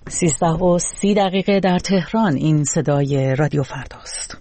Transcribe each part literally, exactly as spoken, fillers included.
سیزده و سی دقیقه در تهران. این صدای رادیو فرداست.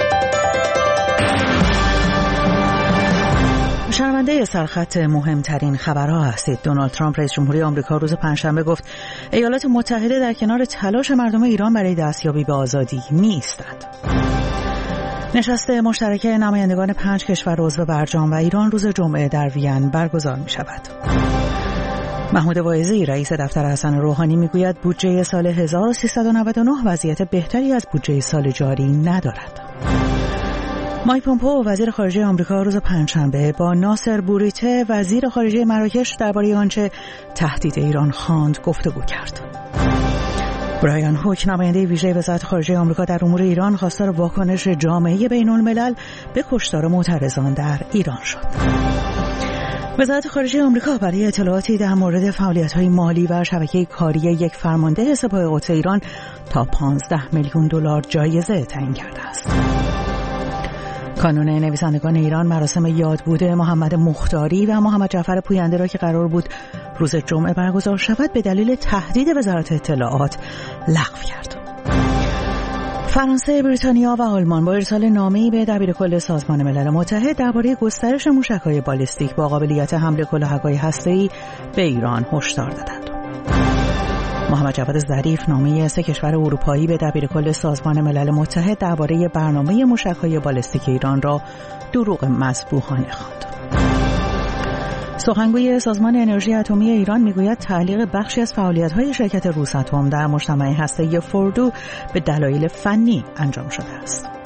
شنونده سرخط مهمترین خبرها هستید. دونالد ترامپ رئیس جمهوری آمریکا روز پنجشنبه گفت ایالات متحده در کنار تلاش مردم ایران برای دستیابی به آزادی می‌ایستد. نشست مشترکه نمایندگان پنج کشور عضو برجام و ایران روز جمعه در وین برگزار می‌شود. محمود واعظی رئیس دفتر حسن روحانی میگوید بودجه سال هزار و سیصد و نود و نه وضعیت بهتری از بودجه سال جاری ندارد. مایک پومپئو وزیر خارجه آمریکا روز پنجشنبه با ناصر بوریته وزیر خارجه مراکش درباره آنچه تهدید ایران خواند گفتگو کرد. برایان هوک نماینده ویژه وزارت خارجه آمریکا در امور ایران خواستار واکنش جامعه بین‌الملل به کشتار معترضان در ایران شد. وزارت خارجه آمریکا برای اطلاعاتی در مورد فعالیت‌های مالی و شبکه کاری یک فرمانده سپاه قدس ایران تا پانزده میلیون دلار جایزه تعیین کرده است. کانون نویسندگان ایران مراسم یادبود محمد مختاری و محمد جعفر پوینده را که قرار بود روز جمعه برگزار شود به دلیل تهدید وزارت اطلاعات لغو کرد. فرانسه، بریتانیا و آلمان با ارسال نامه‌ای به دبیرکل سازمان ملل متحد درباره گسترش موشک‌های بالستیک با قابلیت حمل کلاهک‌های هسته‌ای به ایران هشدار دادند. محمد جواد ظریف نامه سه کشور اروپایی به دبیرکل سازمان ملل متحد درباره برنامه موشک‌های بالستیک ایران را دروغ مذبوحانه خواند. سخنگوی سازمان انرژی اتمی ایران میگوید تعلیق بخشی از فعالیت‌های شرکت روساتوم در مجتمع هسته‌ای فوردو به دلایل فنی انجام شده است.